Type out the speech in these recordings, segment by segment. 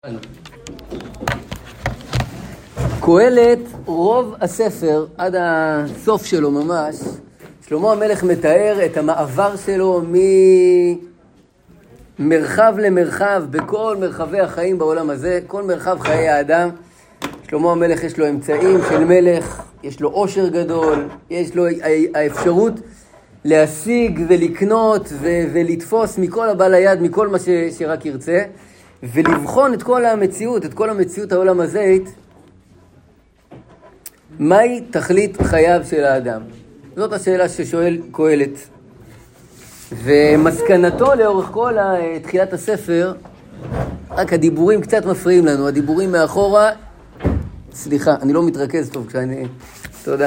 קהלת, רוב הספר עד הסוף שלו ממש, שלמה המלך מתאר את המעבר שלו ממרחב למרחב בכל מרחבי החיים בעולם הזה, כל מרחב חיי האדם. שלמה המלך יש לו אמצעים של מלך, יש לו עושר גדול, יש לו האפשרות להשיג ולקנות ולתפוס מכל הבעל היד, מכל מה שרק ירצה, ולבחון את כל המציאות העולם הזה. מהי תכלית חייו של האדם? זאת השאלה ששואל קהלת. ומסקנתו לאורך כל תחילת הספר, רק הדיבורים קצת מפריעים לנו, הדיבורים מאחורה, סליחה, אני לא מתרכז טוב כשאני... תודה.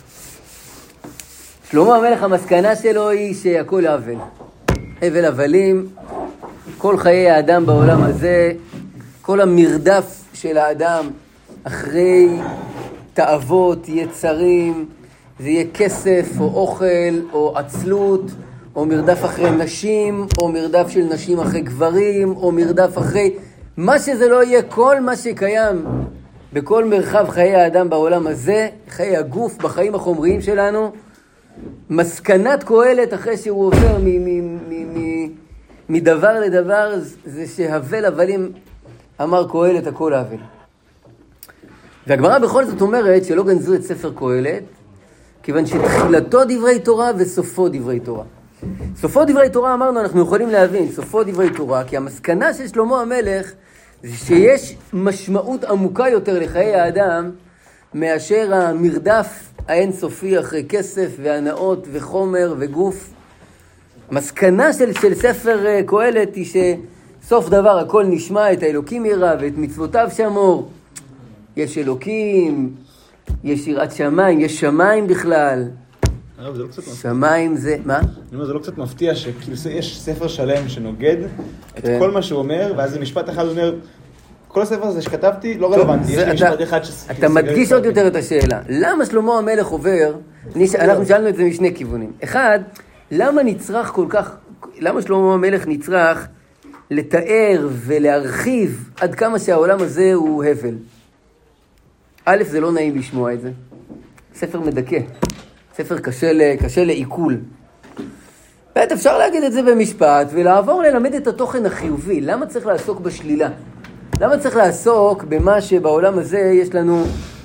שלמה המלך, המסקנה שלו היא שהכל הבל. הבל הבלים, כל חיי האדם בעולם הזה, כל המרדף של האדם אחרי תאוות, יצרים, זה יהיה כסף או אוכל או עצלות, או מרדף אחרי נשים, או מרדף של נשים אחרי גברים, או מרדף אחרי מה שזה לא יהיה, כל מה שקיים בכל מרחב חיי האדם בעולם הזה, חיי הגוף, בחיים החומריים שלנו. מסקנת קהלת אחרי שהוא עובר מדבר לדבר, זה שהבל הבלים, אמר קהלת, הכל הבל. והגמרא בכל זאת אומרת שלא גנזו את ספר קהלת, כיוון שתחילתו דברי תורה וסופו דברי תורה. סופו דברי תורה, אמרנו, אנחנו יכולים להבין, סופו דברי תורה, כי המסקנה של שלמה המלך זה שיש משמעות עמוקה יותר לחיי האדם מאשר המרדף האינסופי אחרי כסף והנאות וחומר וגוף. המסקנה של ספר קהלת היא שסוף דבר הכל נשמע, את האלוקים ירא ואת מצוותיו שמור. יש אלוקים, יש יראת שמיים, יש שמיים בכלל. זה לא קצת מפתיע. שמיים זה, מה? זה לא קצת מפתיע שכאילו יש ספר שלם שנוגד את כל מה שהוא אומר, ואז זה משפט אחד אומר, כל הספר הזה שכתבתי לא רלוונטי, יש לי משפט אחד אתה מדגיש עוד יותר את השאלה. למה שלמה המלך עובר? אנחנו שאלנו את זה משני כיוונים. אחד, למה שלמה המלך נצרך לתאר ולהרחיב עד כמה שהעולם הזה הוא הבל? א', זה לא נעים לשמוע את זה. ספר מדכא. ספר קשה לעיכול. ב', אפשר להגיד את זה במשפט ולעבור ללמד את התוכן החיובי. למה צריך לעסוק בשלילה? למה צריך לעסוק במה שבעולם הזה יש לנו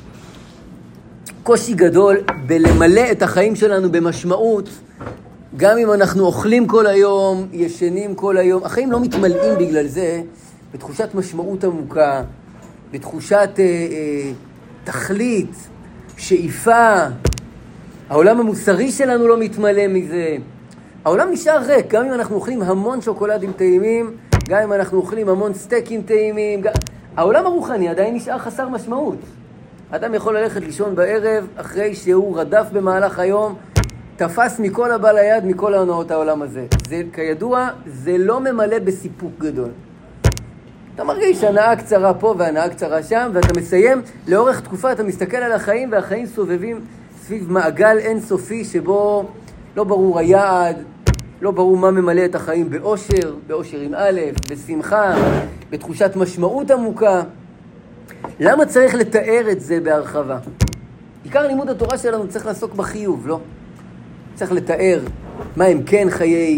קושי גדול בלמלא את החיים שלנו במשמעות? גם אם אנחנו אוכלים כל היום, ישנים כל היום, החיים לא מתמלאים בגלל זה, בתחושת משמעות עמוקה, בתחושת תכלית, שאיפה. העולם המוסרי שלנו לא מתמלא מזה. העולם נשאר ריק, גם אם אנחנו אוכלים המון שוקולדים טעימים, גם אם אנחנו אוכלים המון סטייקים טעימים, העולם הרוחני עדיין נשאר חסר משמעות. אדם יכול ללכת לישון בערב אחרי שהוא רדף במהלך היום, תפס מכל הבעל היד, מכל ההונאות העולם הזה. זה, כידוע, זה לא ממלא בסיפוק גדול. אתה מרגיש הנאה קצרה פה והנאה קצרה שם, ואתה מסיים, לאורך תקופה אתה מסתכל על החיים, והחיים סובבים סביב מעגל אינסופי שבו לא ברור היעד, לא ברור מה ממלא את החיים באושר עם א', בשמחה, בתחושת משמעות עמוקה. למה צריך לתאר את זה בהרחבה? עיקר לימוד התורה שלנו צריך לעסוק בחיוב, לא? צריך לתאר מה הם כן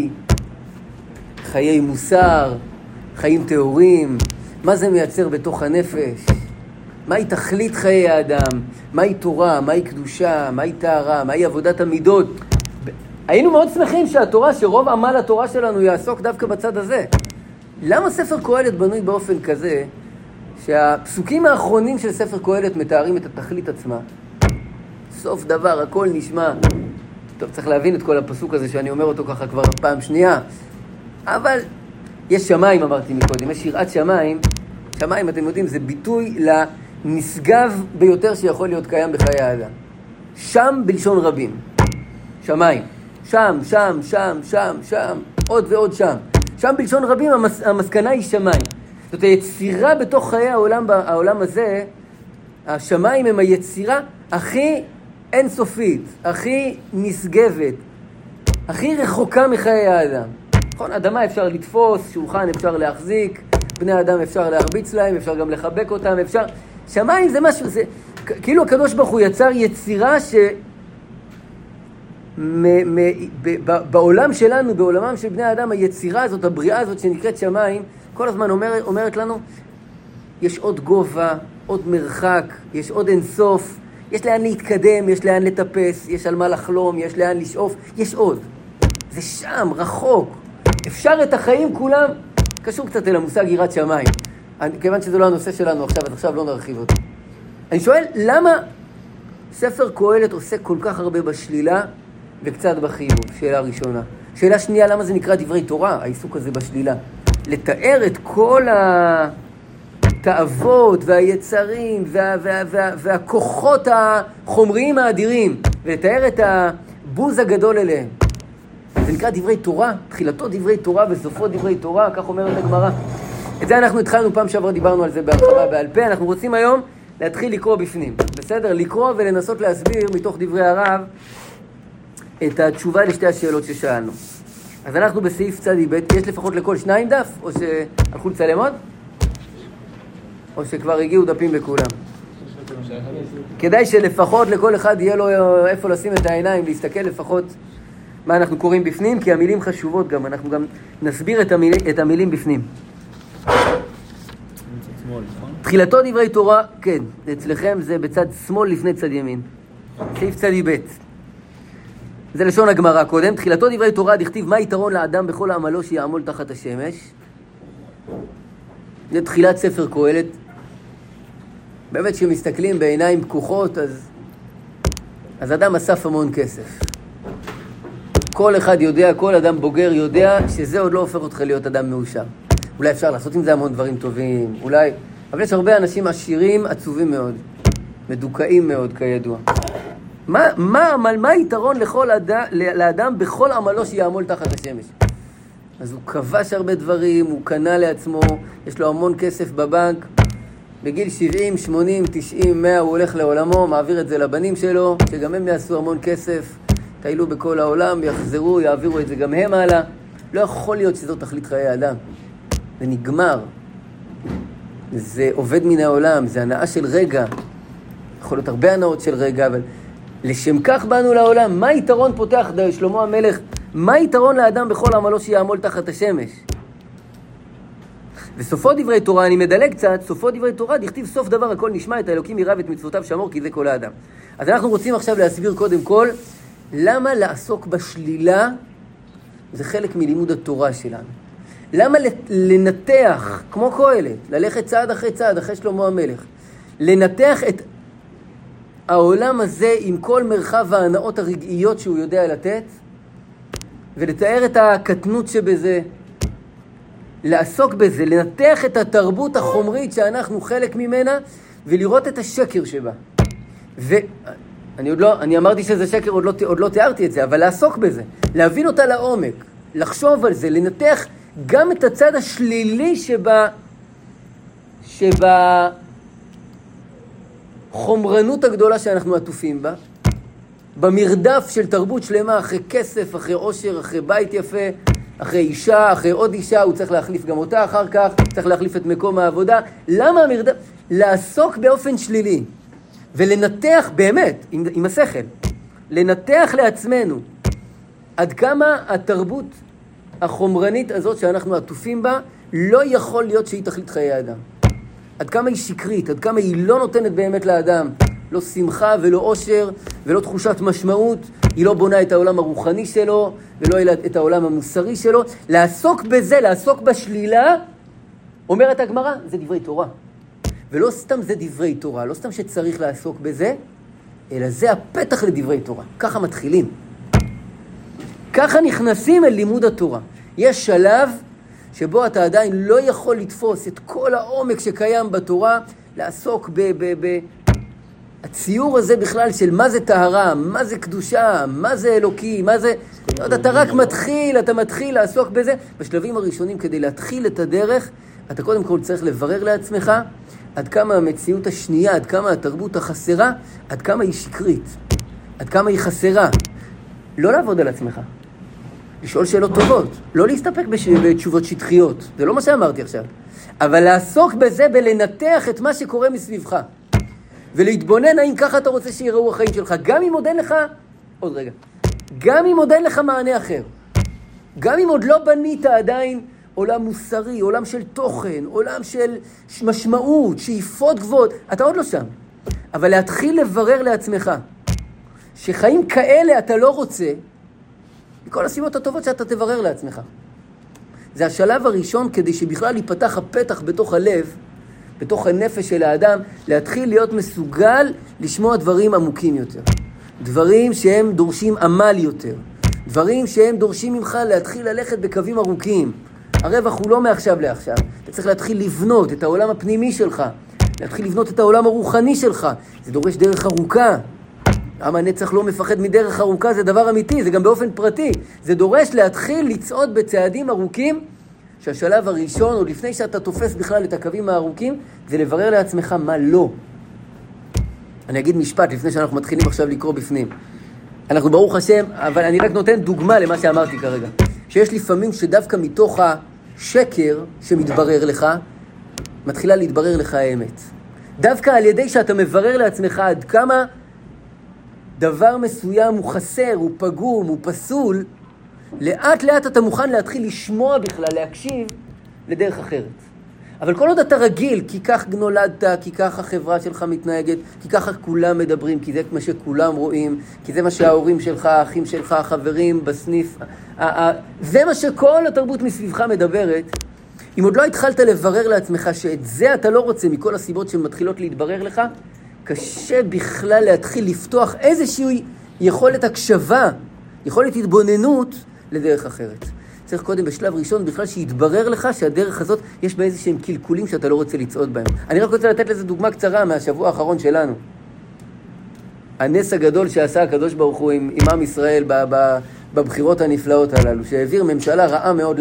חיי מוסר, חיים טהורים, מה זה מייצר בתוך הנפש, מהי תכלית חיי האדם, מהי תורה, מהי קדושה, מהי טהרה, מהי עבודת המידות. היינו מאוד שמחים שרוב עמל התורה שלנו יעסוק דווקא בצד הזה. למה ספר קהלת בנוי באופן כזה, שהפסוקים האחרונים של ספר קהלת מתארים את התכלית עצמה? סוף דבר, הכל נשמע. טוב, צריך להבין את כל הפסוק הזה שאני אומר אותו ככה כבר פעם שנייה. אבל יש שמיים, אמרתי מקודם, יש יראת שמיים. שמיים, אתם יודעים, זה ביטוי לנשגב ביותר שיכול להיות קיים בחיי האדם. שם בלשון רבים. שמיים. שם, עוד ועוד שם. שם בלשון רבים, המסקנה היא שמיים. זאת היצירה בתוך חיי העולם הזה, השמיים הם היצירה הכי אינסופית, הכי נשגבת, הכי רחוקה מחיי האדם. נכון, אדמה אפשר לתפוס, שולחן אפשר להחזיק, בני אדם אפשר להרביץ להם, אפשר גם לחבק אותם, אפשר... שמיים זה משהו, זה... כאילו הקדוש ברוך הוא יצר יצירה בעולם שלנו, בעולמם של בני האדם, היצירה הזאת, הבריאה הזאת שנקראת שמיים, כל הזמן אומרת לנו, יש עוד גובה, עוד מרחק, יש עוד אינסוף, יש לאן להתקדם, יש לאן לטפס, יש על מה לחלום, יש לאן לשאוף, יש עוד. זה שם, רחוק. אפשר את החיים כולם, קשור קצת אל המושג יראת שמיים. כיוון שזה לא הנושא שלנו עכשיו, אז עכשיו לא נרחיב אותו. אני שואל, למה ספר קהלת עושה כל כך הרבה בשלילה וקצת בחיוב? שאלה ראשונה. שאלה שנייה, למה זה נקרא דברי תורה, העיסוק הזה בשלילה? לתאר את כל התאוות והיצרים והכוחות החומריים האדירים, ולתאר את הבוז הגדול אליהם. זה נקרא דברי תורה, תחילתו דברי תורה וסופו דברי תורה, כך אומרת הגמרא. את זה אנחנו התחלנו פעם שעבר, דיברנו על זה בהרחבה בעל פה. אנחנו רוצים היום להתחיל לקרוא בפנים, בסדר? לקרוא ולנסות להסביר מתוך דברי הרב את התשובה לשתי השאלות ששאלנו. אז אנחנו בסעיף צדי ב', יש לפחות לכל 2 דף, או שהלכו לצלם עוד? או שכבר הגיעו דפים בכולם? כדאי שלפחות לכל אחד יהיה לו איפה לשים את העיניים, להסתכל לפחות מה אנחנו קוראים בפנים, כי המילים חשובות גם, אנחנו גם נסביר את המילים בפנים. תחילתו דברי תורה, כן, אצלכם זה בצד שמאל לפני צד ימין. סעיף צדי ב'. זה לשון הגמרא קודם. תחילתו דברי תורה דכתיב מה יתרון לאדם בכל עמלו שיעמול תחת השמש. זה תחילת ספר קהלת. באמת שמסתכלים בעיניים פקוחות, אז אדם אסף המון כסף. כל אחד יודע, כל אדם בוגר יודע שזה עוד לא הופך אותך להיות אדם מאושר. אולי אפשר לעשות עם זה המון דברים טובים, אולי... אבל יש הרבה אנשים עשירים, עצובים מאוד, מדוכאים מאוד כידוע. מה היתרון לאדם בכל עמלו שיעמול תחת השמש? אז הוא כבש הרבה דברים, הוא קנה לעצמו, יש לו המון כסף בבנק, בגיל 70, 80, 90, 100 הוא הולך לעולמו, מעביר את זה לבנים שלו, שגם הם יעשו המון כסף, טיילו בכל העולם, יחזרו, יעבירו את זה גם הם הלאה. לא יכול להיות שזו תכלית חיי האדם. זה נגמר. זה עובד מן העולם, זה הנאה של רגע. יכול להיות הרבה הנאות של רגע, אבל לשם כך באנו לעולם. מה יתרון פותח שלמה המלך? מה יתרון לאדם בכל עמלו שיעמול תחת השמש? וסופו דברי תורה, אני מדלג קצת, סופו דברי תורה, דכתיב סוף דבר הכל נשמע, את האלוקים ירא ואת מצוותיו שמור, כי זה כל האדם. אז אנחנו רוצים עכשיו להסביר קודם כל, למה לעסוק בשלילה זה חלק מלימוד התורה שלנו. למה לנתח, כמו קהלת, ללכת צעד אחרי צעד, אחרי שלמה המלך, לנתח את העולם הזה עם כל מרחב ההנאות הרגעיות שהוא יודע לתת, ולתאר את הקטנות שבזה, לעסוק בזה, לנתח את התרבות החומרית שאנחנו חלק ממנה, ולראות את השקר שבה. אני אמרתי שזה שקר, עוד לא תיארתי את זה, אבל לעסוק בזה, להבין אותה לעומק, לחשוב על זה, לנתח גם את הצד השלילי חומרנות הגדולה שאנחנו עטופים בה, במרדף של תרבות שלמה אחרי כסף, אחרי עושר, אחרי בית יפה, אחרי אישה, אחרי עוד אישה, הוא צריך להחליף גם אותה אחר כך, צריך להחליף את מקום העבודה. למה המרדף? לעסוק באופן שלילי ולנתח באמת, עם השכל, לנתח לעצמנו עד כמה התרבות החומרנית הזאת שאנחנו עטופים בה לא יכול להיות שהיא תכלית חיי האדם. עד כמה היא שקרית, עד כמה היא לא נותנת באמת לאדם, לא שמחה ולא עושר ולא תחושת משמעות, היא לא בונה את העולם הרוחני שלו ולא את העולם המוסרי שלו. לעסוק בזה, לעסוק בשלילה, אומרת הגמרא, זה דברי תורה. ולא סתם זה דברי תורה, לא סתם שצריך לעסוק בזה, אלא זה הפתח לדברי תורה. ככה מתחילים. ככה נכנסים אל לימוד התורה. יש שלב שבו אתה עדיין לא יכול לתפוס את כל העומק שקיים בתורה, לעסוק הציור הזה בכלל של מה זה טהרה, מה זה קדושה, מה זה אלוקי, מה זה... אתה רק מתחיל לעסוק בזה. בשלבים הראשונים, כדי להתחיל את הדרך, אתה קודם כל צריך לברר לעצמך עד כמה המציאות השנייה, עד כמה התרבות החסרה, עד כמה היא שקרית, עד כמה היא חסרה. לא לעבוד על עצמך. לשאול שאלות טובות, לא להסתפק בתשובות שטחיות, זה לא מה שאמרתי עכשיו, אבל לעסוק בזה בלנתח את מה שקורה מסביבך, ולהתבונן האם ככה אתה רוצה שיראו החיים שלך, גם אם עוד אין לך, עוד רגע, גם אם עוד אין לך מענה אחר, גם אם עוד לא בנית עדיין עולם מוסרי, עולם של תוכן, עולם של משמעות, שאיפות גבוהות, אתה עוד לא שם, אבל להתחיל לברר לעצמך, שחיים כאלה אתה לא רוצה, מכל הסיבות הטובות שאתה תברר לעצמך. זה השלב הראשון כדי שבכלל ייפתח הפתח בתוך הלב, בתוך הנפש של האדם, להתחיל להיות מסוגל לשמוע דברים עמוקים יותר. דברים שהם דורשים עמל יותר. דברים שהם דורשים ממך להתחיל ללכת בקווים ארוכים. הרווח הוא לא מעכשיו לעכשיו. אתה צריך להתחיל לבנות את העולם הפנימי שלך. להתחיל לבנות את העולם הרוחני שלך. זה דורש דרך ארוכה. עם הנצח לא מפחד מדרך ארוכה, זה דבר אמיתי, זה גם באופן פרטי. זה דורש להתחיל לצעוד בצעדים ארוכים, שהשלב הראשון, או לפני שאתה תופס בכלל את הקווים הארוכים, זה לברר לעצמך מה לא. אני אגיד משפט לפני שאנחנו מתחילים עכשיו לקרוא בפנים. אנחנו ברוך השם, אבל אני רק נותן דוגמה למה שאמרתי כרגע. שיש לפעמים שדווקא מתוך השקר שמתברר לך, מתחילה להתברר לך האמת. דווקא על ידי שאתה מברר לעצמך עד כמה דבר מסוים הוא חסר, הוא פגום, הוא פסול, לאט לאט אתה מוכן להתחיל לשמוע בכלל, להקשיב לדרך אחרת. אבל כל עוד אתה רגיל, כי כך נולדת, כי כך החברה שלך מתנהגת, כי ככה כולם מדברים, כי זה מה שכולם רואים, כי זה מה שההורים שלך, האחים שלך, החברים בסניף, זה מה שכל התרבות מסביבך מדברת. אם עוד לא התחלת לברר לעצמך שאת זה אתה לא רוצה מכל הסיבות שמתחילות להתברר לך, קשה בכלל להתחיל לפתוח איזושהי יכולת הקשבה, יכולת התבוננות לדרך אחרת. צריך קודם בשלב ראשון בכלל שיתברר לך שהדרך הזאת יש בה איזשהם קלקולים שאתה לא רוצה לצעוד בהם. אני רק רוצה לתת לזה דוגמה קצרה מהשבוע האחרון שלנו. הנס הגדול שעשה הקדוש ברוך הוא עם עם ישראל בבחירות הנפלאות הללו, שהעביר ממשלה רעה מאוד,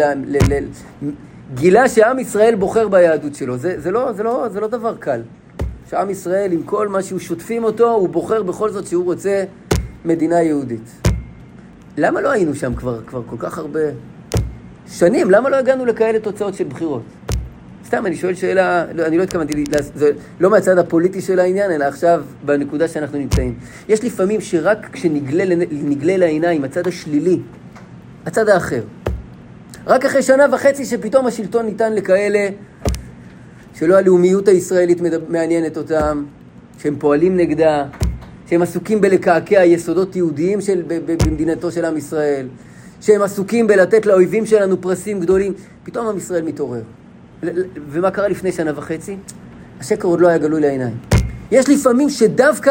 גילה שעם ישראל בוחר ביהדות שלו. זה לא דבר קל. שעם ישראל עם כל מה שהוא שוטפים אותו, הוא בוחר בכל זאת שהוא רוצה מדינה יהודית. למה לא היינו שם כבר כל כך הרבה שנים? למה לא הגענו לכאלה תוצאות של בחירות? סתם, אני שואל שאלה, אני לא התכוונתי, זה לא מהצד הפוליטי של העניין, אלא עכשיו בנקודה שאנחנו נמצאים. יש לפעמים שרק כשנגלה לעיניים הצד השלילי, הצד האחר, רק אחרי שנה וחצי שפתאום השלטון ניתן לכאלה שלא הלאומיות הישראלית מעניינת אותם, שהם פועלים נגדה, שהם עסוקים בלקעקע יסודות יהודיים במדינתו של עם ישראל, שהם עסוקים בלתת לאויבים שלנו פרסים גדולים, פתאום עם ישראל מתעורר. ומה קרה לפני שנה וחצי? השקר עוד לא היה גלוי לעיניים. יש לפעמים שדווקא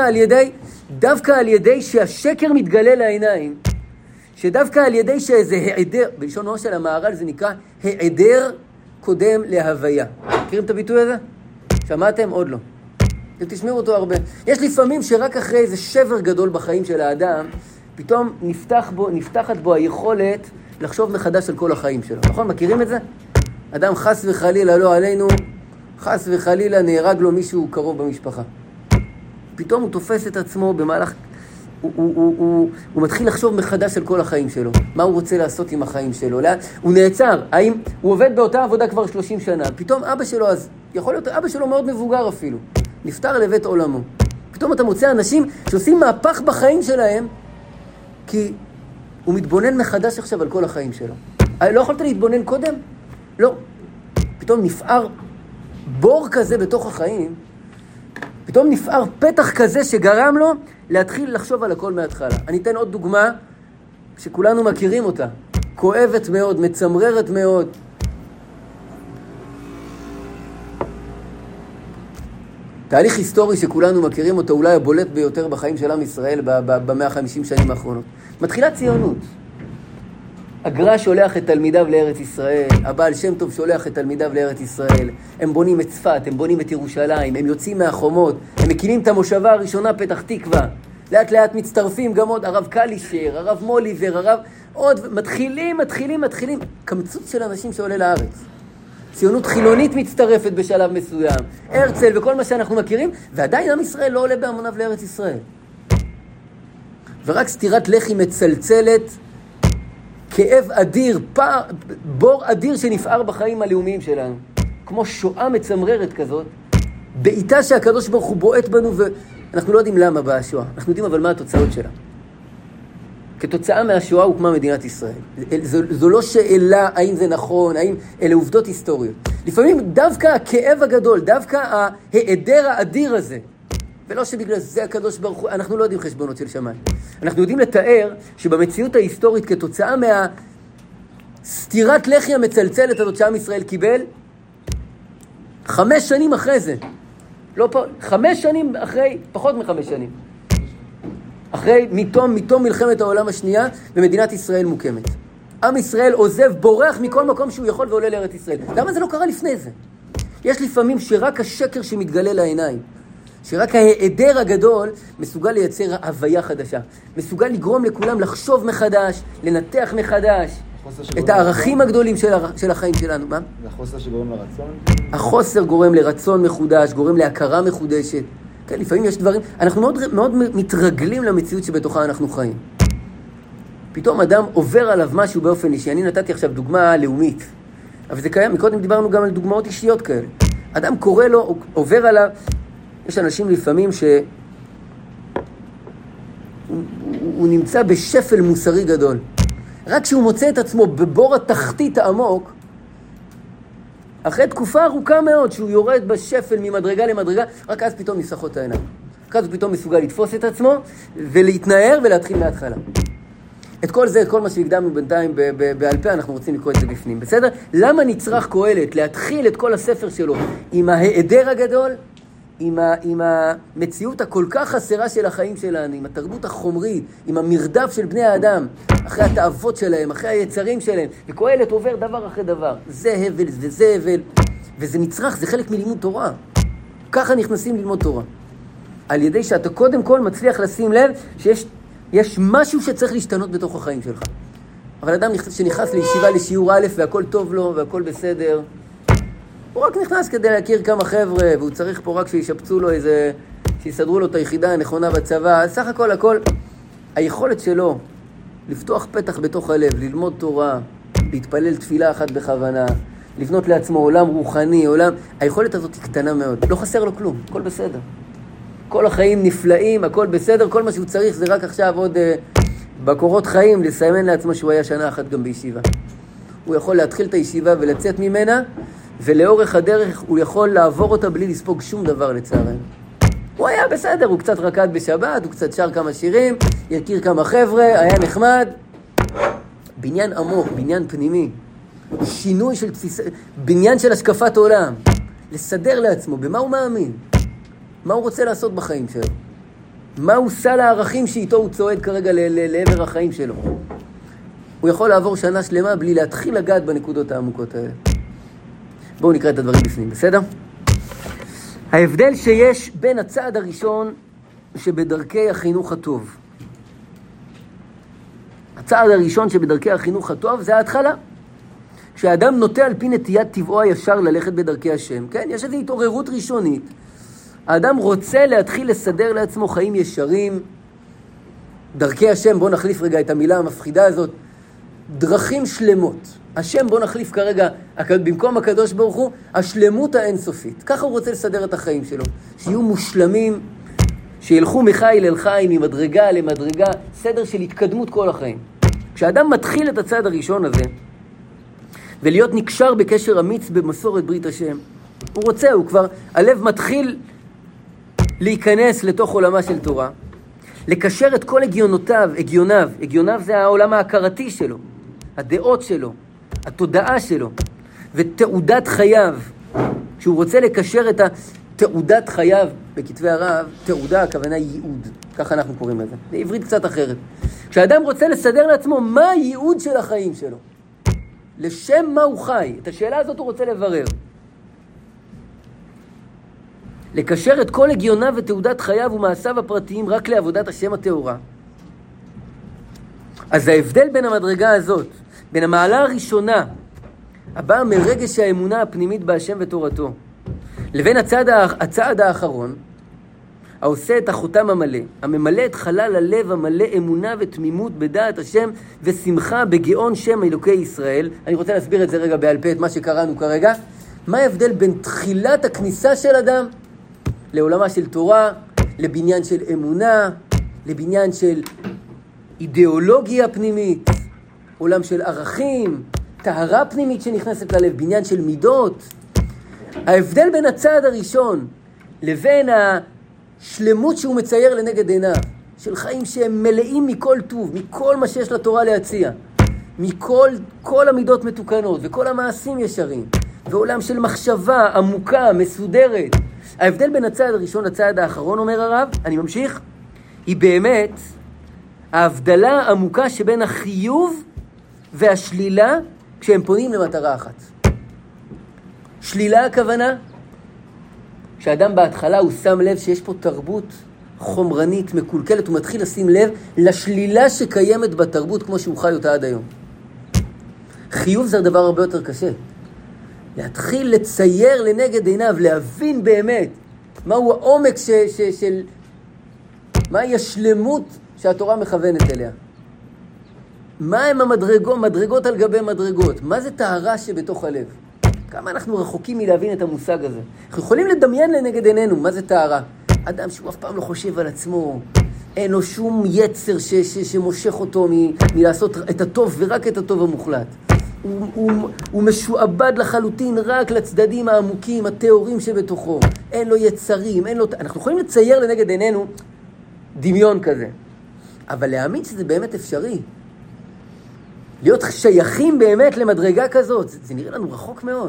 על ידי שהשקר מתגלה לעיניים, שדווקא על ידי שאיזה העדר, בלשונו של המהר"ל זה נקרא העדר קודם להוויה. מכירים את הביטוי הזה? שמעתם? עוד לא. תשמעו אותו הרבה. יש לפעמים שרק אחרי איזה שבר גדול בחיים של האדם, פתאום נפתחת בו היכולת לחשוב מחדש על כל החיים שלו. נכון? מכירים את זה? אדם חס וחלילה, לא עלינו, חס וחלילה נהרג לו מישהו קרוב במשפחה. פתאום הוא תופס את עצמו במהלך, הוא מתחיל לחשוב מחדש על כל החיים שלו. מה הוא רוצה לעשות עם החיים שלו? הוא נעצר. האם הוא עובד באותה עבודה כבר 30 שנה? פתאום אבא שלו, אז יכול להיות אבא שלו מאוד מבוגר אפילו, נפטר לבית עולמו. פתאום אתה מוצא אנשים שעושים מהפך בחיים שלהם, כי הוא מתבונן מחדש עכשיו על כל החיים שלו. לא יכולת להתבונן קודם? לא. פתאום נפער בור כזה בתוך החיים, פתאום נפער פתח כזה שגרם לו להתחיל לחשוב על הכל מההתחלה. אני אתן עוד דוגמה שכולנו מכירים אותה. כואבת מאוד, מצמררת מאוד. תהליך היסטורי שכולנו מכירים אותו, אולי הבולט ביותר בחיים של עם ישראל ב-150 שנים האחרונות. מתחילה ציונות. הגר"א שולח את תלמידיו לארץ ישראל, הבעל שם טוב שולח את תלמידיו לארץ ישראל, הם בונים את צפת, הם בונים את ירושלים, הם יוצאים מהחומות, הם מקימים את המושבה הראשונה פתח תקווה, לאט לאט מצטרפים גם עוד הרב קלישר, הרב מוליבר, הרב עוד, מתחילים, קמצוץ של אנשים שעולה לארץ. ציונות חילונית מצטרפת בשלב מסוים, הרצל וכל מה שאנחנו מכירים, ועדיין עם ישראל לא עולה בהמוניו לארץ ישראל. ורק סתירת לחי מצלצלת כאב אדיר, בור אדיר שנפער בחיים הלאומיים שלנו. כמו שואה מצמררת כזאת, בעיטה שהקדוש ברוך הוא בועט בנו, ואנחנו לא יודעים למה באה השואה. אנחנו יודעים אבל מה התוצאות שלה. כתוצאה מהשואה הוקמה מדינת ישראל. זו לא שאלה האם זה נכון, האם אלה עובדות היסטוריות. לפעמים דווקא הכאב הגדול, דווקא ההיעדר האדיר הזה, ולא שבגלל זה הקדוש ברוך הוא, אנחנו לא יודעים חשבונות של שמיים. אנחנו יודעים לתאר שבמציאות ההיסטורית כתוצאה מהסתירת לחי המצלצלת הזאת שעם ישראל קיבל, 5 שנים אחרי זה, לא פה, 5 שנים אחרי, פחות מ5 שנים, אחרי מתום מלחמת העולם השנייה, ומדינת ישראל מוקמת. עם ישראל עוזב, בורח מכל מקום שהוא יכול ועולה לארץ ישראל. למה זה לא קרה לפני זה? יש לפעמים שרק השקר שמתגלה לעיניים, שרק ההיעדר הגדול מסוגל לייצר הוויה חדשה. מסוגל לגרום לכולם לחשוב מחדש, לנתח מחדש את הערכים הגדולים של החיים שלנו. מה? זה החוסר שגורם לרצון? החוסר גורם לרצון מחודש, גורם להכרה מחודשת. כן, לפעמים יש דברים, אנחנו מאוד מתרגלים למציאות שבתוכה אנחנו חיים. פתאום אדם עובר עליו משהו באופן אישי. אני נתתי עכשיו דוגמה לאומית, אבל זה קיים, מקודם דיברנו גם על דוגמאות אישיות כאלה. אדם קורא לו, עובר עליו, יש אנשים לפעמים שהוא נמצא בשפל מוסרי גדול. רק כשהוא מוצא את עצמו בבור התחתית העמוק, אחרי תקופה ארוכה מאוד שהוא יורד בשפל ממדרגה למדרגה, רק אז פתאום נפסחות העיניים. רק אז הוא פתאום מסוגל לתפוס את עצמו ולהתנער ולהתחיל מההתחלה. את כל זה, את כל מה שהקדמנו בינתיים בעל פה, אנחנו רוצים לקרוא את זה בפנים. בסדר? למה נצרך קהלת להתחיל את כל הספר שלו עם ההיעדר הגדול, עם המציאות הכל כך חסרה של החיים שלנו, עם התרבות החומרית, עם המרדף של בני האדם, אחרי התאוות שלהם, אחרי היצרים שלהם, וקהלת עובר דבר אחרי דבר. זה הבל וזה הבל, וזה נצרך, זה חלק מלימוד תורה. ככה נכנסים ללמוד תורה. על ידי שאתה קודם כל מצליח לשים לב שיש משהו שצריך להשתנות בתוך החיים שלך. אבל אדם שנכנס לישיבה לשיעור א' והכל טוב לו והכל בסדר, הוא רק נכנס כדי להכיר כמה חבר'ה, והוא צריך פה רק שישפצו לו איזה, שיסדרו לו את היחידה הנכונה בצבא. סך הכל, היכולת שלו לפתוח פתח בתוך הלב, ללמוד תורה, להתפלל תפילה אחת בכוונה, לבנות לעצמו עולם רוחני, היכולת הזאת היא קטנה מאוד. לא חסר לו כלום, הכל בסדר. כל החיים נפלאים, הכל בסדר, כל מה שהוא צריך זה רק עכשיו עוד בקורות חיים, לסיימן לעצמו שהוא היה שנה אחת גם בישיבה. הוא יכול להתחיל את הישיבה ולצאת ממנה, ולאורך הדרך הוא יכול לעבור אותה בלי לספוג שום דבר לצערנו. הוא היה בסדר, הוא קצת רקד בשבת, הוא קצת שר כמה שירים, יכיר כמה חבר'ה, היה נחמד. בניין עמוק, בניין פנימי, שינוי של תפיסה, בניין של השקפת עולם, לסדר לעצמו, במה הוא מאמין, מה הוא רוצה לעשות בחיים שלו, מהו סל הערכים שאיתו הוא צועד כרגע לעבר החיים שלו. הוא יכול לעבור שנה שלמה בלי להתחיל לגעת בנקודות העמוקות האלה. בואו נקרא את הדברים בפנים, בסדר? ההבדל שיש בין הצעד הראשון שבדרכי החינוך הטוב. הצעד הראשון שבדרכי החינוך הטוב זה ההתחלה. כשאדם נוטה על פי נטיית טבעו הישר ללכת בדרכי השם, כן? יש איזו התעוררות ראשונית. האדם רוצה להתחיל לסדר לעצמו חיים ישרים, דרכי השם, בואו נחליף רגע את המילה המפחידה הזאת, דרכים שלמות. השם בוא נחליף כרגע, במקום הקדוש ברוך הוא, השלמות האינסופית. ככה הוא רוצה לסדר את החיים שלו. שיהיו מושלמים, שילכו מחיל אל חיל, ממדרגה למדרגה, סדר של התקדמות כל החיים. כשאדם מתחיל את הצעד הראשון הזה, ולהיות נקשר בקשר אמיץ במסורת ברית השם, הוא רוצה, הוא כבר, הלב מתחיל להיכנס לתוך עולמה של תורה, לקשר את כל הגיוניו זה העולם ההכרתי שלו, הדעות שלו, התודעה שלו, ותעודת חייו. כשהוא רוצה לקשר את תעודת חייו, בכתבי הרב, תעודה הכוונה ייעוד, ככה אנחנו קוראים לזה, בעברית קצת אחרת. כשאדם רוצה לסדר לעצמו מה הייעוד של החיים שלו, לשם מה הוא חי, את השאלה הזאת הוא רוצה לברר. לקשר את כל הגיוניו ותעודת חייו ומעשיו הפרטיים רק לעבודת השם הטהורה. אז ההבדל בין המדרגה הזאת, בין המעלה הראשונה, הבאה מרגש האמונה הפנימית בהשם ותורתו, לבין הצעד האחרון, העושה את החותם המלא, הממלא את חלל הלב המלא אמונה ותמימות בדעת השם ושמחה בגאון שם אלוקי ישראל. אני רוצה להסביר את זה רגע בעל פה, את מה שקראנו כרגע. מה ההבדל בין תחילת הכניסה של אדם לעולמה של תורה, לבניין של אמונה, לבניין של אידיאולוגיה פנימית, עולם של ערכים, טהרה פנימית שנכנסת ללב, בניין של מידות. ההבדל בין הצעד הראשון לבין השלמות שהוא מצייר לנגד עיניו, של חיים שהם מלאים מכל טוב, מכל מה שיש לתורה להציע, מכל המידות מתוקנות וכל המעשים ישרים, ועולם של מחשבה עמוקה, מסודרת. ההבדל בין הצעד הראשון לצעד האחרון, אומר הרב, אני ממשיך, היא באמת ההבדלה העמוקה שבין החיוב והשלילה כשהם פונים למטרה אחת. שלילה הכוונה, כשאדם בהתחלה הוא שם לב שיש פה תרבות חומרנית, מקולקלת, הוא מתחיל לשים לב לשלילה שקיימת בתרבות כמו שהוא חי אותה עד היום. חיוב זה הדבר הרבה יותר קשה. להתחיל לצייר לנגד עיניו, להבין באמת מהו העומק של מהי השלמות שהתורה מכוונת אליה. מה הם מדרגות על גבי מדרגות? מה זה טהרה שבתוך הלב? כמה אנחנו רחוקים מלהבין את המושג הזה. אנחנו יכולים לדמיין לנגד עינינו מה זה טהרה. אדם שהוא אף פעם לא חושב על עצמו, אין לו שום יצר שמושך אותו מלעשות את הטוב ורק את הטוב המוחלט. הוא משועבד לחלוטין רק לצדדים העמוקים, התיאורים שבתוכו. אין לו יצרים, אנחנו יכולים לצייר לנגד עינינו דמיון כזה. אבל להאמין שזה באמת אפשרי. להיות שייכים באמת למדרגה כזאת, זה נראה לנו רחוק מאוד.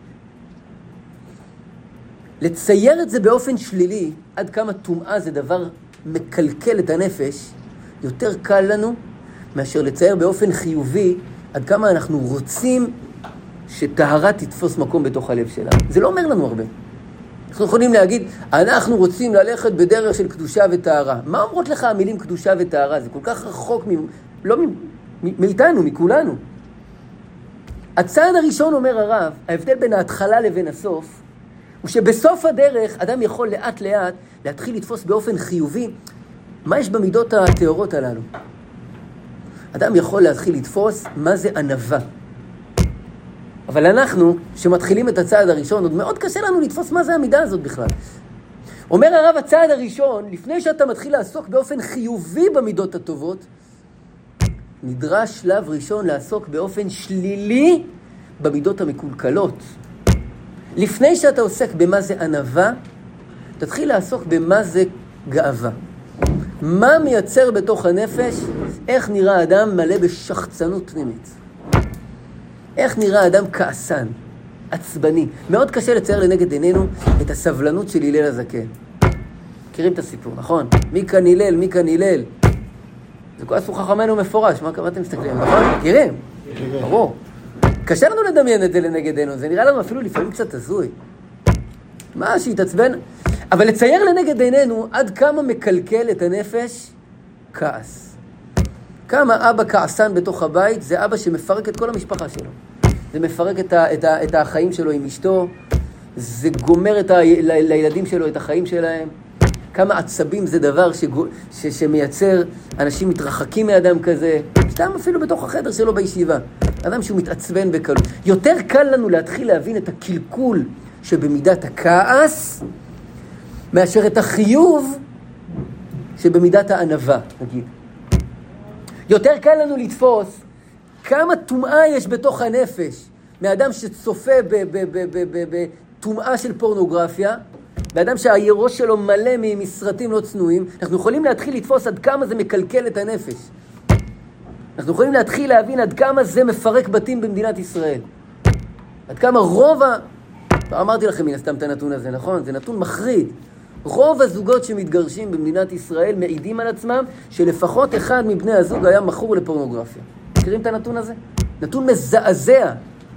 לצייר את זה באופן שלילי, עד כמה טומאה זה דבר מקלקל את הנפש, יותר קל לנו מאשר לצייר באופן חיובי, עד כמה אנחנו רוצים שטהרה תתפוס מקום בתוך הלב שלנו. זה לא אומר לנו הרבה. אנחנו יכולים להגיד, אנחנו רוצים ללכת בדרך של קדושה וטהרה. מה אומרות לך המילים קדושה וטהרה? זה כל כך רחוק מאיתנו, מכולנו. הצעד הראשון, אומר הרב, ההבדל בין ההתחלה לבין הסוף, הוא שבסוף הדרך אדם יכול לאט לאט להתחיל לתפוס באופן חיובי מה יש במידות התיאורות הללו. אדם יכול להתחיל לתפוס מה זה ענווה. אבל אנחנו, שמתחילים את הצעד הראשון, עוד מאוד קשה לנו לתפוס מה זה המידה הזאת בכלל. אומר הרב, הצעד הראשון, לפני שאתה מתחיל לעסוק באופן חיובי במידות הטובות, נדרש שלב ראשון לעסוק באופן שלילי במידות המקולקלות. לפני שאתה עוסק במה זה ענווה, תתחיל לעסוק במה זה גאווה. מה מייצר בתוך הנפש? איך נראה אדם מלא בשחצנות פנימית? איך נראה אדם כעסן, עצבני? מאוד קשה לצייר לנגד עינינו את הסבלנות של הלל הזקן. מכירים את הסיפור, נכון? מי כאן הלל, מי כאן הלל? זה כל עשו חכמנו מפורש, מה אתם מסתכלים? נכון? מכירים? ברור. קשה לנו לדמיין את זה לנגד עינינו, זה נראה לנו אפילו לפעמים קצת הזוי. מה שהתעצבן? אבל לצייר לנגד עינינו עד כמה מקלקל את הנפש כעס. כמה אבא כעסן בתוך הבית, זה אבא שמפרק את כל המשפחה שלו. זה מפרק את החיים שלו עם אשתו, זה גומר לילדים שלו את החיים שלהם. כמה עצבים זה דבר שמייצר אנשים מתרחקים מאדם כזה, סתם אפילו בתוך החדר שלו בישיבה. אדם שהוא מתעצבן בקלות. יותר קל לנו להתחיל להבין את הקלקול שבמידת הכעס, מאשר את החיוב שבמידת הענווה, נגיד. יותר קל לנו לתפוס כמה טומאה יש בתוך הנפש, מאדם שצופה בטומאה של פורנוגרפיה, באדם שהראש שלו מלא מסרטים לא צנועים. אנחנו יכולים להתחיל לתפוס עד כמה זה מקלקל את הנפש. אנחנו יכולים להתחיל להבין עד כמה זה מפרק בתים במדינת ישראל. עד כמה אמרתי לכם מן הסתם את הנתון הזה, נכון? זה נתון מחריד. רוב הזוגות שמתגרשים במדינת ישראל מעידים על עצמם שלפחות אחד מבני הזוג היה מכור לפורנוגרפיה. מכירים את הנתון הזה? נתון מזעזע.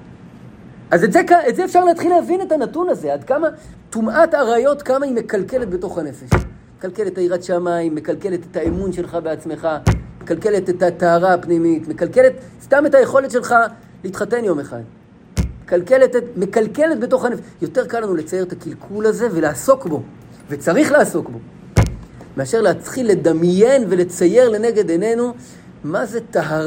אז את זה אפשר להתחיל להבין את הנתון הזה, עד כמה טומאת עריות, כמה היא מקלקלת בתוך הנפש. מקלקלת את יראת שמיים, מקלקלת את האמון שלך בעצמך, מקלקלת את הטהרה הפנימית, מקלקלת סתם את היכולת שלך להתחתן יום אחד. מקלקלת בתוך הנפש. יותר קל לנו לצייר את הקלקול הזה ולעסוק בו, וצריך לעסוק בו. מאשר להתחיל לדמיין ולצייר לנגד עינינו מה זה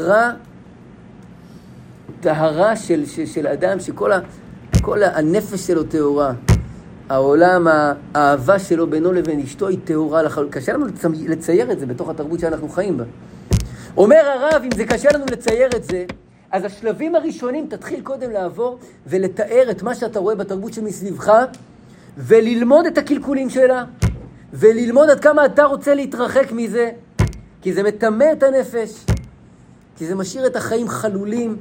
טהרה של אדם, שכל הנפש שלו טהורה. העולם, האהבה שלו בינו לבין אשתו היא טהורה לחלוטין. קשה לנו לצייר את זה בתוך התרבות שאנחנו חיים בה. אומר הרב, אם זה קשה לנו לצייר את זה, אז השלבים הראשונים תתחיל קודם לעבור ולתאר את מה שאתה רואה בתרבות שמסביבך, וללמוד את הקלקולים שלה, וללמוד עד כמה אתה רוצה להתרחק מזה, כי זה מטמא את הנפש, כי זה משאיר את החיים חלולים,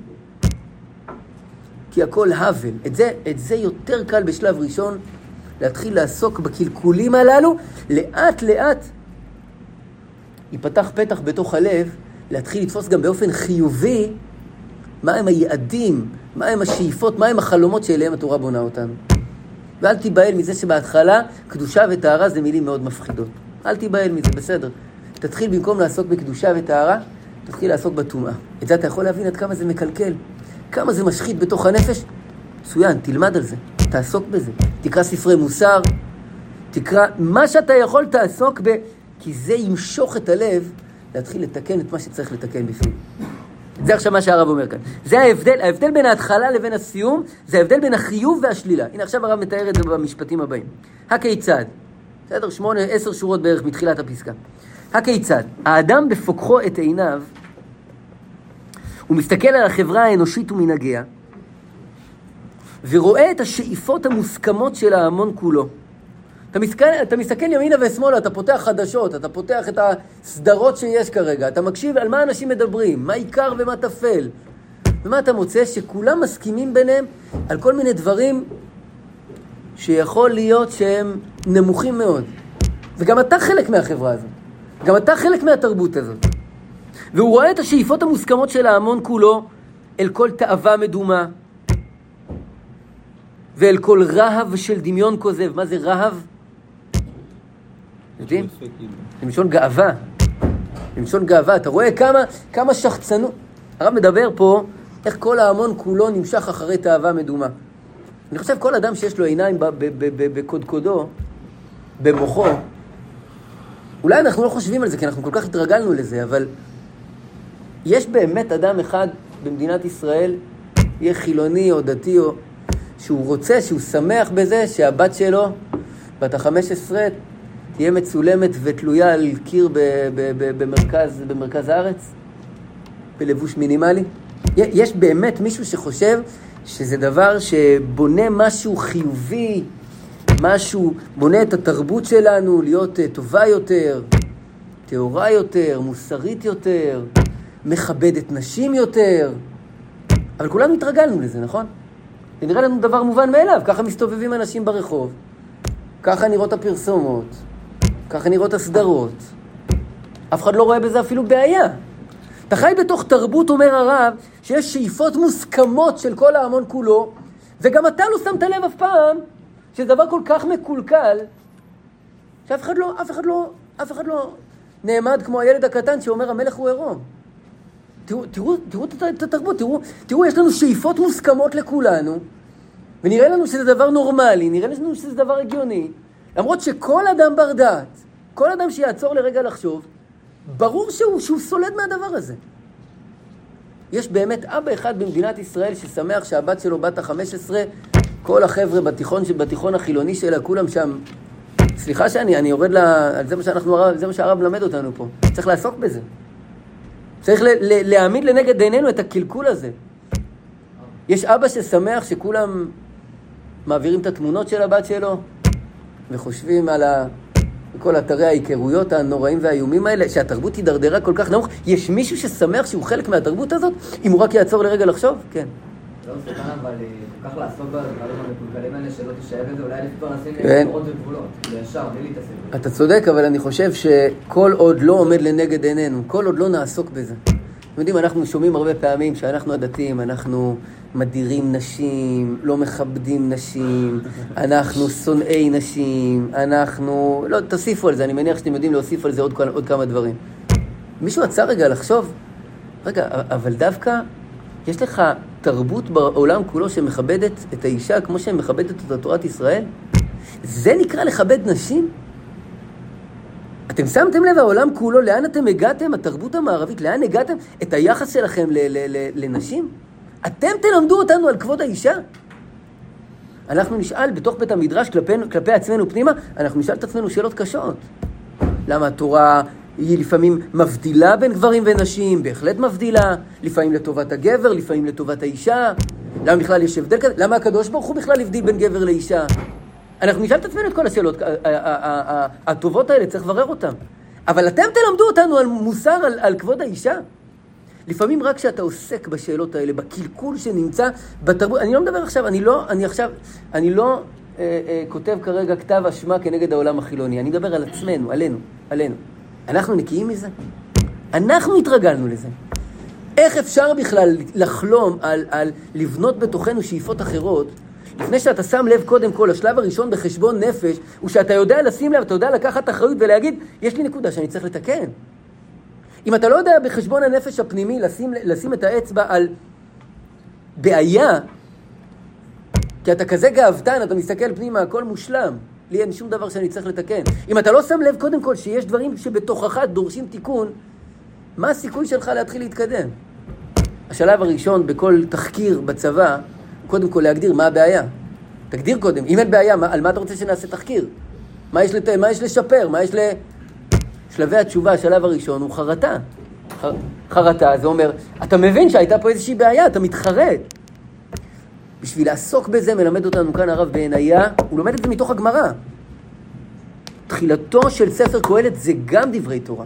כי הכל הבל. את זה יותר קל בשלב ראשון, להתחיל לעסוק בקלקולים הללו, לאט לאט ייפתח פתח בתוך הלב, להתחיל לתפוס גם באופן חיובי, מה הם היעדים, מה הם השאיפות, מה הם החלומות שאליהם התורה בונה אותנו. ואל תיבהל מזה שבהתחלה קדושה וטהרה זה מילים מאוד מפחידות. אל תיבהל מזה, בסדר. תתחיל במקום לעסוק בקדושה וטהרה, תתחיל לעסוק בטומאה. את זה אתה יכול להבין עד כמה זה מקלקל, כמה זה משחית בתוך הנפש. מצוין, תלמד על זה, תעסוק בזה. תקרא ספרי מוסר, תקרא מה שאתה יכול תעסוק כי זה ימשוך את הלב להתחיל לתקן את מה שצריך לתקן בפנים. זה עכשיו מה שהרב אומר כאן. זה ההבדל בין ההתחלה לבין הסיום, זה ההבדל בין החיוב והשלילה. הנה עכשיו הרב מתאר את זה במשפטים הבאים. הכיצד? בסדר, 8-10 שורות בערך מתחילת הפסקה. הכיצד? האדם בפוקחו את עיניו, הוא מסתכל על החברה האנושית ומנהגיה, ורואה את השאיפות המוסכמות של ההמון כולו. אתה מסתכל ימינה ושמאלה, אתה פותח חדשות, אתה פותח את הסדרות שיש כרגע, אתה מקשיב על מה אנשים מדברים, מה עיקר ומה תפל. ומה אתה מוצא? שכולם מסכימים ביניהם על כל מיני דברים שיכול להיות שהם נמוכים מאוד. וגם אתה חלק מהחברה הזאת. גם אתה חלק מהתרבות הזאת. והוא רואה את השאיפות המוסכמות של ההמון כולו אל כל תאווה מדומה, ואל כל רהב של דמיון כוזב. מה זה רהב? יודעים? זה משון גאווה. זה משון גאווה. אתה רואה כמה שחצנות. הרב מדבר פה איך כל ההמון כולו נמשך אחרי תאווה מדומה. אני חושב כל אדם שיש לו עיניים בקודקודו, במוחו, אולי אנחנו לא חושבים על זה כי אנחנו כל כך התרגלנו לזה, אבל יש באמת אדם אחד במדינת ישראל, יהיה חילוני או דתי או שהוא רוצה, שהוא שמח בזה שהבת שלו, בת ה-15, תהיה מצולמת ותלויה על קיר במרכז הארץ, בלבוש מינימלי. יש באמת מישהו שחושב שזה דבר שבונה משהו חיובי, משהו, בונה את התרבות שלנו להיות טובה יותר, טהורה יותר, מוסרית יותר, מכבדת נשים יותר. אבל כולנו התרגלנו לזה, נכון? זה נראה לנו דבר מובן מאליו. ככה מסתובבים אנשים ברחוב, ככה נראות הפרסומות, ככה נראות הסדרות. אף אחד לא רואה בזה אפילו בעיה. אתה חי בתוך תרבות, אומר הרב, שיש שאיפות מוסכמות של כל ההמון כולו, וגם אתה לא שמת לב אף פעם שזה דבר כל כך מקולקל, שאף אחד לא נעמד כמו הילד הקטן שאומר המלך הוא עירום. תראו את התרבות, תראו, יש לנו שאיפות מוסכמות לכולנו, ונראה לנו שזה דבר נורמלי, נראה לנו שזה דבר הגיוני, למרות שכל אדם בר דעת, כל אדם שיעצור לרגע לחשוב, ברור שהוא סולד מהדבר הזה. יש באמת אבא אחד במדינת ישראל ששמח שהבת שלו בת ה-15, כל החבר'ה בתיכון החילוני שלה, כולם שם, סליחה שאני יורד זה מה שהרב מלמד אותנו פה. צריך לעסוק בזה. צריך להעמיד לנגד עינינו את הקלקול הזה. יש אבא ששמח שכולם מעבירים את התמונות של הבת שלו, וחושבים על כל אתרי ההיכרויות הנוראים והאיומים האלה, שהתרבות הידרדרה כל כך נמוך. יש מישהו ששמח שהוא חלק מהתרבות הזאת, אם הוא רק יעצור לרגע לחשוב? כן. לא מסוכן, אבל כל כך לעסוק בדברים המקולקלים האלה שלא תשאר את זה, אולי לפתור לשים גבולות וגבולות, לישר, בלי להתעסק. אתה צודק, אבל אני חושב שכל עוד לא עומד לנגד עינינו, כל עוד לא נעסוק בזה. אתם יודעים, אנחנו שומעים הרבה פעמים שאנחנו הדתיים, אנחנו מדירים נשים, לא מכבדים נשים, אנחנו שונאי נשים, אנחנו... לא, תוסיפו על זה, אני מניח שאתם יודעים להוסיף על זה עוד כמה דברים. מישהו עצר רגע לחשוב, רגע, אבל דווקא יש לך תרבות בעולם כולו שמכבדת את האישה כמו שהיא מכבדת את תורת ישראל? זה נקרא לכבד נשים? אתם שמתם לב העולם כולו, לאן אתם הגעתם, התרבות המערבית, לאן הגעתם את היחס שלכם לנשים? אתם תלמדו אותנו על כבוד האישה? אנחנו נשאל בתוך בית המדרש כלפי עצמנו פנימה, אנחנו נשאל את עצמנו שאלות קשות. למה התורה היא לפעמים מבדילה בין גברים ונשים, בהחלט מבדילה, לפעמים לטובת הגבר, לפעמים לטובת האישה. למה בכלל יש הבדל כזה? למה הקדוש ברוך הוא בכלל הבדיל בין גבר לאישה? אנחנו נשאל את עצמנו את כל השאלות הטובות האלה, צריך לברר אותן. אבל אתם תלמדו אותנו על מוסר, על כבוד האישה. לפעמים רק כשאתה עוסק בשאלות האלה, בקלקול שנמצא בתרבות, אני לא מדבר עכשיו, אני לא כותב כרגע כתב אשמה כנגד העולם החילוני, אני מדבר על עצמנו, עלינו. אנחנו נקיים מזה? אנחנו התרגלנו לזה. איך אפשר בכלל לחלום על לבנות בתוכנו שאיפות אחרות, לפני שאתה שם לב קודם כל, השלב הראשון בחשבון נפש, הוא שאתה יודע לשים לב, אתה יודע לקחת אחריות ולהגיד, יש לי נקודה שאני צריך לתקן. אם אתה לא יודע בחשבון הנפש הפנימי לשים את האצבע על בעיה, כי אתה כזה גאוותן, אתה מסתכל פנימה, הכל מושלם, לי אין שום דבר שאני צריך לתקן. אם אתה לא שם לב קודם כל שיש דברים שבתוכך דורשים תיקון, מה הסיכוי שלך להתחיל להתקדם? השלב הראשון בכל תחקיר בצבא, קודם כל להגדיר מה הבעיה. תגדיר קודם, אם אין בעיה, על מה אתה רוצה שנעשה תחקיר? מה יש לשפר? מה יש שלבי התשובה, השלב הראשון הוא חרטה. חרטה, זה אומר, אתה מבין שהייתה פה איזושהי בעיה, אתה מתחרט. בשביל לעסוק בזה, מלמד אותנו כאן הרב בעינייה, הוא לומד את זה מתוך הגמרא. תחילתו של ספר קהלת זה גם דברי תורה.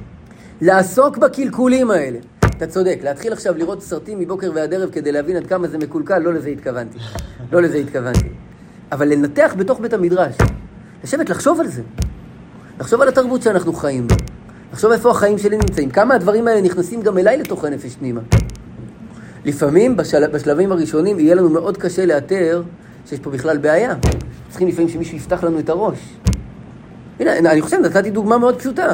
לעסוק בקלקולים האלה. אתה צודק, להתחיל עכשיו לראות סרטים מבוקר ועד ערב כדי להבין עד כמה זה מקולקל, לא לזה התכוונתי. אבל לנתח בתוך בית המדרש. לשבת, לחשוב על זה. לחשוב על התרבות שאנחנו חיים בה. לחשוב איפה החיים שלי נמצאים. כמה הדברים האלה נכנסים גם אליי לתוך הנפש פנימה. לפעמים, בשלבים הראשונים, יהיה לנו מאוד קשה לאתר שיש פה בכלל בעיה. צריכים לפעמים שמישהו יפתח לנו את הראש. הנה, אני חושב, נתתי דוגמה מאוד פשוטה.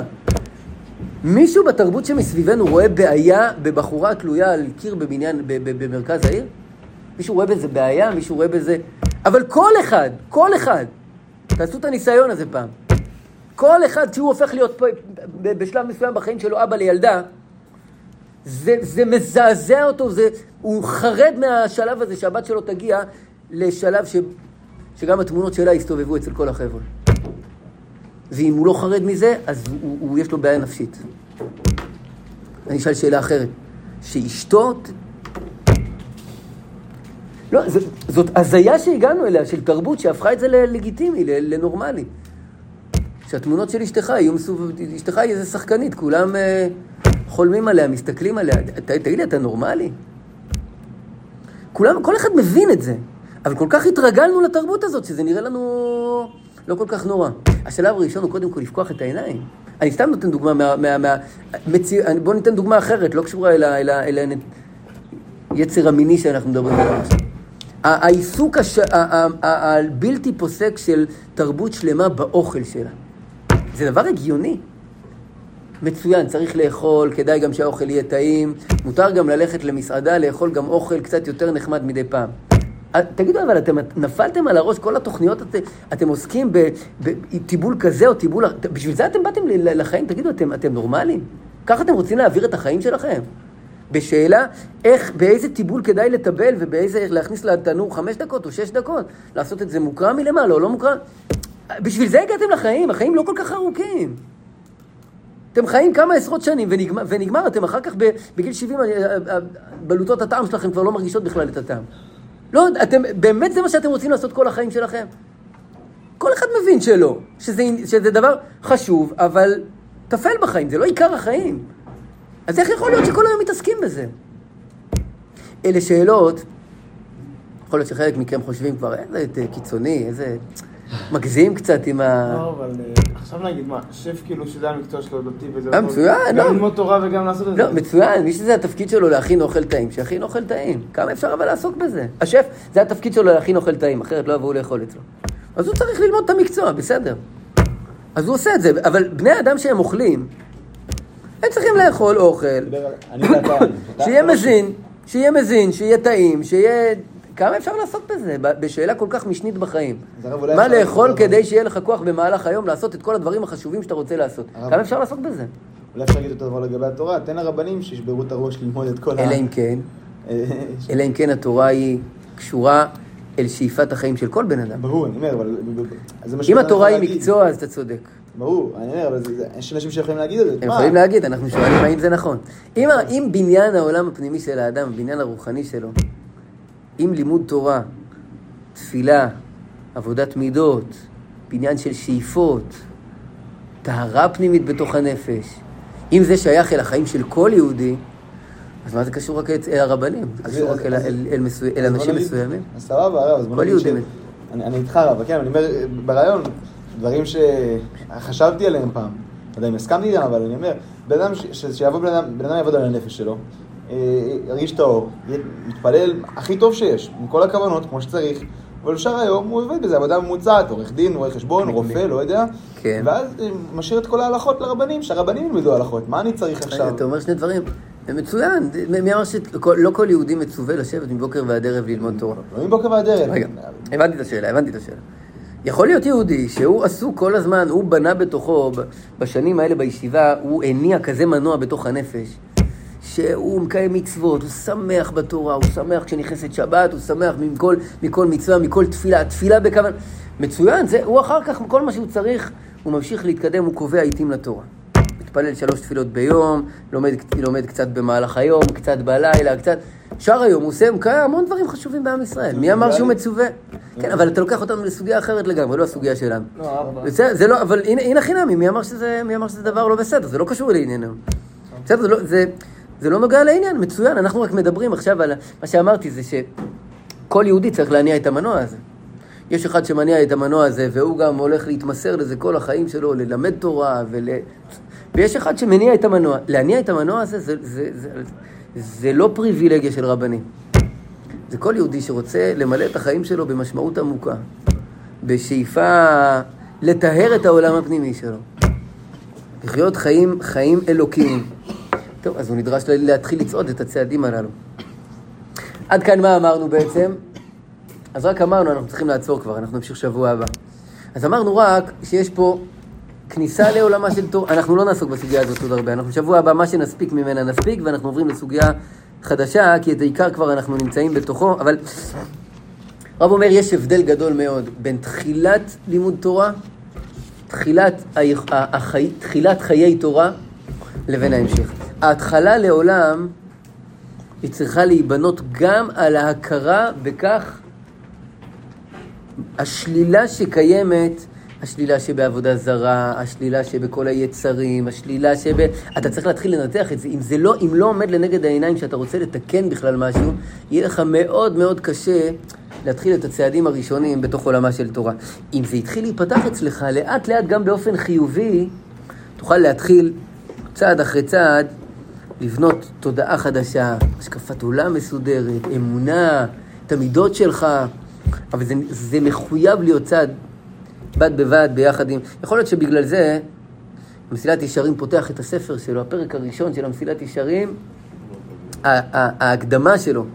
מישהו בתרבות שמסביבנו רואה בעיה בבחורה תלויה על קיר בבניין, במרכז העיר? מישהו רואה בזה בעיה? מישהו רואה בזה... אבל כל אחד, תעשו את הניסיון הזה פעם. כל אחד, כשהוא הופך להיות פה, בשלב מסוים בחיים שלו, אבא לילדה, זה מזעזע אותו, הוא חרד מהשלב הזה שהבת שלו תגיע לשלב שגם התמונות שלה יסתובבו אצל כל החבר'ה. ואם הוא לא חרד מזה, אז יש לו בעיה נפשית. אני אשאל שאלה אחרת. שאשתו... לא, זאת הזיה שהגענו אליה, של תרבות שהפכה את זה ללגיטימי, לנורמלי. שהתמונות של אשתך יהיו אשתך היא איזה שחקנית, כולם חולמים עליה, מסתכלים עליה. תגיד לי, אתה נורמלי? כל אחד מבין את זה. אבל כל כך התרגלנו לתרבות הזאת, שזה נראה לנו לא כל כך נורא. השלב הראשון הוא קודם כל לפקוח את העיניים. אני סתם נותן דוגמה בוא ניתן דוגמה אחרת, לא קשורה אל היצר המיני שאנחנו מדברים עליו. העיסוק הבלתי פוסק של תרבות שלמה באוכל שלה. זה דבר הגיוני. מצוין, צריך לאכול, כדאי גם שהאוכל יהיה טעים, מותר גם ללכת למסעדה, לאכול גם אוכל קצת יותר נחמד מדי פעם. תגידו, אבל אתם נפלתם על הראש, כל התוכניות, אתם עוסקים בטיבול כזה או טיבול... בשביל זה אתם באתם לחיים? תגידו, אתם נורמליים? ככה אתם רוצים להעביר את החיים שלכם? בשאלה, באיזה טיבול כדאי לטבל ובאיזה להכניס לתנור 5 דקות או 6 דקות? לעשות את זה מוקרם מלמעלה או לא מוקרם? בשביל זה הגעתם לחיים, החיים לא כל כך ארוכים. אתם חיים כמה עשרות שנים ונגמר, אתם אחר כך בגיל 70, בלוטות הטעם שלכם כבר לא מרגישות בכלל את הטעם. לא, באמת זה מה שאתם רוצים לעשות כל החיים שלכם? כל אחד מבין שלא, שזה דבר חשוב, אבל תפל בחיים, זה לא עיקר החיים. אז איך יכול להיות שכל היום מתעסקים בזה? אלה שאלות, יכול להיות שחלק מכם חושבים כבר, איזה קיצוני, איזה מגזים קצת עם ה... לא, אבל עכשיו נגיד מה, שף כאילו שזה המקצוע שלו דתי וזה... מצוין, לא. גם ללמוד תורה וגם לעשות את זה. לא, מצוין, מי שזה התפקיד שלו להכין אוכל טעים, שיכין אוכל טעים. כמה אפשר אבל לעסוק בזה? השף, זה התפקיד שלו להכין אוכל טעים, אחרת לא יבואו לאכול אצלו. אז הוא צריך ללמוד את המקצוע, בסדר. אז הוא עושה את זה, אבל בני אדם שהם אוכלים, הם צריכים לאכול אוכל, שיהיה מזין, שיהיה טעים, שיהיה כמה אפשר לעסוק בזה? בשאלה כל כך משנית בחיים. מה לאכול כדי שיהיה לך כוח במהלך היום לעשות את כל הדברים החשובים שאתה רוצה לעשות? כמה אפשר לעסוק בזה? אולי אפשר להגיד אותו דבר לגבי התורה, תן לרבנים שישברו את הראש ללמוד את כל אלא אם כן התורה היא קשורה אל שאיפת החיים של כל בן אדם. ברור, אני אומר, אבל... אם התורה היא מקצוע, אז אתה צודק. ברור, אני אומר, אבל יש אנשים שיכולים להגיד את זה. הם יכולים להגיד, אנחנו שואלים האם זה נכון. אם בניין העולם הפנימי של האדם, בניין הרוחני שלו, אם לימוד תורה, תפילה, עבודת מידות, בניין של שאיפות, טהרה פנימית בתוך הנפש, אם זה שייך אל החיים של כל יהודי, אז מה זה קשור רק אל הרבנים? זה קשור רק אל אנשים מסוימים? אז סבבה, הרב, אז בוא נגיד אני איתך רב, כן, אני אומר, ברעיון, דברים שחשבתי עליהם פעם, לא יודע אם הסכמתי גם, אבל אני אומר, בן אדם יעבוד על הנפש שלו, ירגיש את האור, מתפלל הכי טוב שיש, עם כל הכוונות, כמו שצריך, אבל שאר היום הוא עובד בזה, עבודה ממוצעת, עורך דין, רואה חשבון, רופא, לא יודע, ואז משאיר את כל ההלכות לרבנים, שהרבנים ילמדו הלכות, מה אני צריך עכשיו? אתה אומר שני דברים, מצוין, מי אמר שלא כל יהודי מצווה לשבת מבוקר ועד ערב ללמוד תורה? לא מבוקר ועד ערב. רגע, הבנתי את השאלה. יכול להיות יהודי שהוא עסוק כל הזמן, הוא בנה בתוכו, בשנים האלה בישיבה, הוא הניע כזה מנוע בתוך הנפש, שהוא מקיים מצוות, הוא שמח בתורה, הוא שמח כשנכנסת שבת, הוא שמח מכל מצווה, מכל תפילה בכוונה. מצוין, הוא אחר כך, כל מה שהוא צריך, הוא ממשיך להתקדם, הוא קובע עיתים לתורה. מתפלל 3 תפילות ביום, לומד קצת במהלך היום, קצת בלילה, קצת... שאר היום הוא עושה המון דברים חשובים בעם ישראל. מי אמר שהוא מצווה? כן, אבל אתה לוקח אותנו לסוגיה אחרת לגמרי, לא הסוגיה שלנו. זה לא, אבל הנה חינמי, מי אמר שזה דבר לא בסדר, זה לא קשור לענייננו. בסדר, זה לא נוגע לעניין, מצוין, אנחנו רק מדברים עכשיו על מה שאמרתי, זה שכל יהודי צריך להניע את המנוע הזה. יש אחד שמניע את המנוע הזה, והוא גם הולך להתמסר לזה כל החיים שלו, ללמד תורה, ויש אחד שמניע את המנוע. להניע את המנוע הזה, זה לא פריבילגיה של רבנים. זה כל יהודי שרוצה למלא את החיים שלו במשמעות עמוקה, בשאיפה לטהר את העולם הפנימי שלו. לחיות חיים אלוקיים. טוב, אז הוא נדרש להתחיל לצעוד את הצעדים הללו. עד כאן מה אמרנו בעצם? אז רק אמרנו, אנחנו צריכים לעצור כבר, אנחנו נמשיך שבוע הבא. אז אמרנו רק שיש פה כניסה לעולמה של תורה. אנחנו לא נעסוק בסוגיה הזאת עוד הרבה. אנחנו שבוע הבא, מה שנספיק ממנה נספיק, ואנחנו עוברים לסוגיה חדשה, כי את העיקר כבר אנחנו נמצאים בתוכו. אבל רב אומר, יש הבדל גדול מאוד בין תחילת לימוד תורה, תחילת חיי תורה, לבין ההמשך. ההתחלה לעולם היא צריכה להיבנות גם על ההכרה בכך, השלילה שקיימת, השלילה שבעבודה זרה, השלילה שבכל היצרים, השלילה אתה צריך להתחיל לנתח את זה. אם לא עומד לנגד העיניים שאתה רוצה לתקן בכלל משהו, יהיה לך מאוד מאוד קשה להתחיל את הצעדים הראשונים בתוך עולמה של תורה. אם זה יתחיל להיפתח אצלך, לאט לאט גם באופן חיובי, תוכל להתחיל צעד אחרי צעד, לבנות תודעה חדשה, השקפת עולם מסודרת, אמונה, את המידות שלך, אבל זה מחויב להיות צעד בד בבד ביחד עם... יכול להיות שבגלל זה המסילת ישרים פותח את הספר שלו, הפרק הראשון של המסילת ישרים, ההקדמה שלו.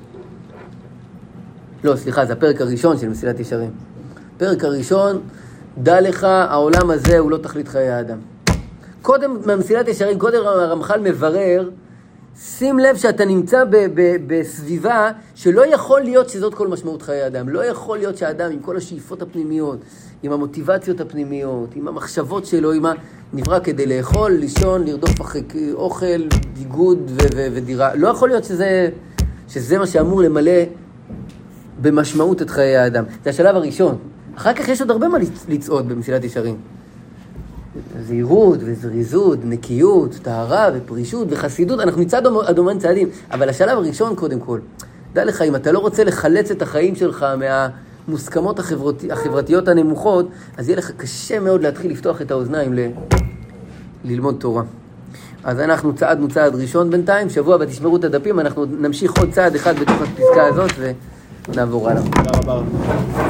לא, סליחה, זה הפרק הראשון של מסילת ישרים. הפרק הראשון, דע לך, העולם הזה הוא לא תכלית חיי האדם. קודם מהמסילת ישרים, קודם הרמח"ל מברר, שים לב שאתה נמצא בסביבה שלא יכול להיות שזאת כל משמעות חיי האדם. לא יכול להיות שהאדם עם כל השאיפות הפנימיות, עם המוטיבציות הפנימיות, עם המחשבות שלו, נברא כדי לאכול, לישון, לרדוף אחרי אוכל, ביגוד ודירה. לא יכול להיות שזה מה שאמור למלא במשמעות את חיי האדם. זה השלב הראשון. אחר כך יש עוד הרבה מה לצעוד במסילת ישרים. זהירות וזריזות, נקיות, טהרה ופרישות וחסידות. אנחנו נצעד עד אומן צעדים. אבל השלב הראשון קודם כל, דע לך, אם אתה לא רוצה לחלץ את החיים שלך מהמוסכמות החברתיות הנמוכות, אז יהיה לך קשה מאוד להתחיל לפתוח את האוזניים ללמוד תורה. אז אנחנו צעדנו צעד ראשון בינתיים, שבוע ותשמרו את הדפים, אנחנו נמשיך עוד צעד אחד בתוך הפסקה הזאת ונעבור הלאה. תודה רבה.